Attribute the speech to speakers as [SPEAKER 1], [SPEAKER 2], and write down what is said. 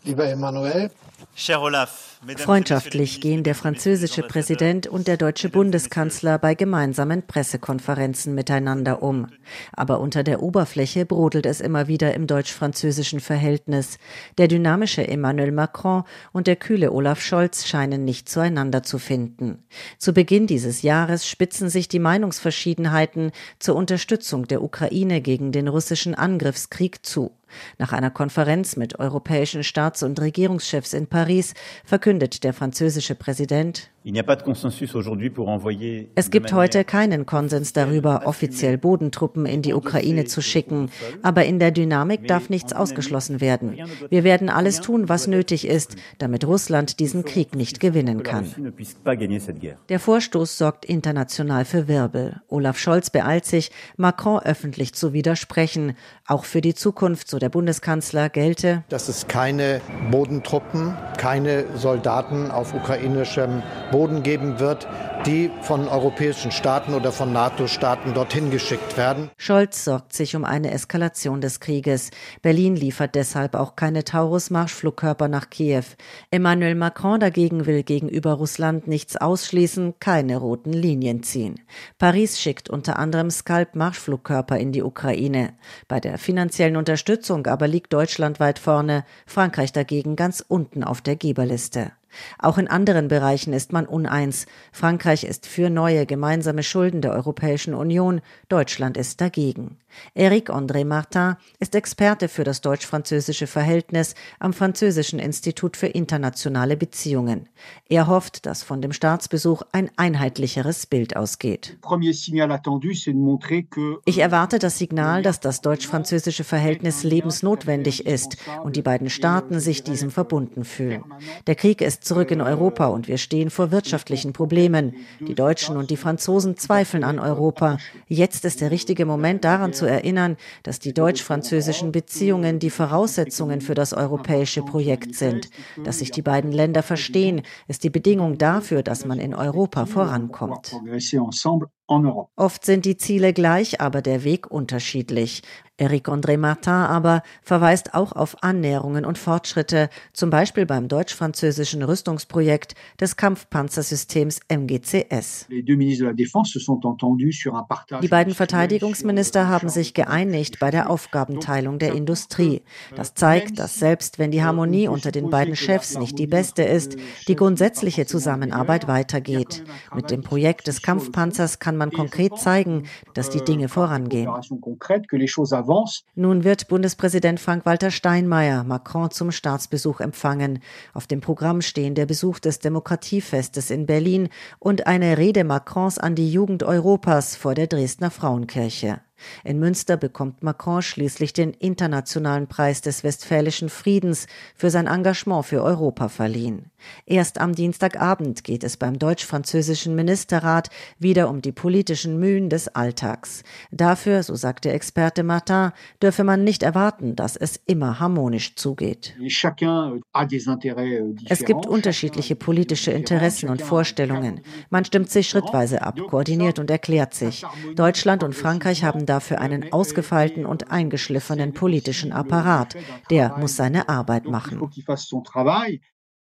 [SPEAKER 1] Lieber Emmanuel,
[SPEAKER 2] freundschaftlich gehen der französische Präsident und der deutsche Bundeskanzler bei gemeinsamen Pressekonferenzen miteinander um. Aber unter der Oberfläche brodelt es immer wieder im deutsch-französischen Verhältnis. Der dynamische Emmanuel Macron und der kühle Olaf Scholz scheinen nicht zueinander zu finden. Zu Beginn dieses Jahres spitzen sich die Meinungsverschiedenheiten zur Unterstützung der Ukraine gegen den russischen Angriffskrieg zu. Nach einer Konferenz mit europäischen Staats- und Regierungschefs in Paris verkündet der französische Präsident: Es gibt heute keinen Konsens darüber, offiziell Bodentruppen in die Ukraine zu schicken. Aber in der Dynamik darf nichts ausgeschlossen werden. Wir werden alles tun, was nötig ist, damit Russland diesen Krieg nicht gewinnen kann. Der Vorstoß sorgt international für Wirbel. Olaf Scholz beeilt sich, Macron öffentlich zu widersprechen. Auch für die Zukunft, so der Bundeskanzler, gelte,
[SPEAKER 1] dass es keine Bodentruppen, keine Soldaten auf ukrainischem Boden geben wird, die von europäischen Staaten oder von NATO-Staaten dorthin geschickt werden.
[SPEAKER 2] Scholz sorgt sich um eine Eskalation des Krieges. Berlin liefert deshalb auch keine Taurus-Marschflugkörper nach Kiew. Emmanuel Macron dagegen will gegenüber Russland nichts ausschließen, keine roten Linien ziehen. Paris schickt unter anderem Scalp-Marschflugkörper in die Ukraine. Bei der finanziellen Unterstützung aber liegt Deutschland weit vorne, Frankreich dagegen ganz unten auf der Geberliste. Auch in anderen Bereichen ist man uneins. Frankreich ist für neue gemeinsame Schulden der Europäischen Union, Deutschland ist dagegen. Éric-André Martin ist Experte für das deutsch-französische Verhältnis am Französischen Institut für internationale Beziehungen. Er hofft, dass von dem Staatsbesuch ein einheitlicheres Bild ausgeht. Ich erwarte das Signal, dass das deutsch-französische Verhältnis lebensnotwendig ist und die beiden Staaten sich diesem verbunden fühlen. Der Krieg ist zurück in Europa und wir stehen vor wirtschaftlichen Problemen. Die Deutschen und die Franzosen zweifeln an Europa. Jetzt ist der richtige Moment, daran zu erinnern, dass die deutsch-französischen Beziehungen die Voraussetzungen für das europäische Projekt sind. Dass sich die beiden Länder verstehen, ist die Bedingung dafür, dass man in Europa vorankommt. Oft sind die Ziele gleich, aber der Weg unterschiedlich. Éric-André Martin aber verweist auch auf Annäherungen und Fortschritte, zum Beispiel beim deutsch-französischen Rüstungsprojekt des Kampfpanzersystems MGCS. Die beiden Verteidigungsminister haben sich geeinigt bei der Aufgabenteilung der Industrie. Das zeigt, dass selbst wenn die Harmonie unter den beiden Chefs nicht die beste ist, die grundsätzliche Zusammenarbeit weitergeht. Mit dem Projekt des Kampfpanzers kann man konkret zeigen, dass die Dinge vorangehen. Nun wird Bundespräsident Frank-Walter Steinmeier Macron zum Staatsbesuch empfangen. Auf dem Programm stehen der Besuch des Demokratiefestes in Berlin und eine Rede Macrons an die Jugend Europas vor der Dresdner Frauenkirche. In Münster bekommt Macron schließlich den Internationalen Preis des Westfälischen Friedens für sein Engagement für Europa verliehen. Erst am Dienstagabend geht es beim deutsch-französischen Ministerrat wieder um die politischen Mühen des Alltags. Dafür, so sagt der Experte Martin, dürfe man nicht erwarten, dass es immer harmonisch zugeht. Es gibt unterschiedliche politische Interessen und Vorstellungen. Man stimmt sich schrittweise ab, koordiniert und erklärt sich. Deutschland und Frankreich haben dafür einen ausgefeilten und eingeschliffenen politischen Apparat. Der muss seine Arbeit machen.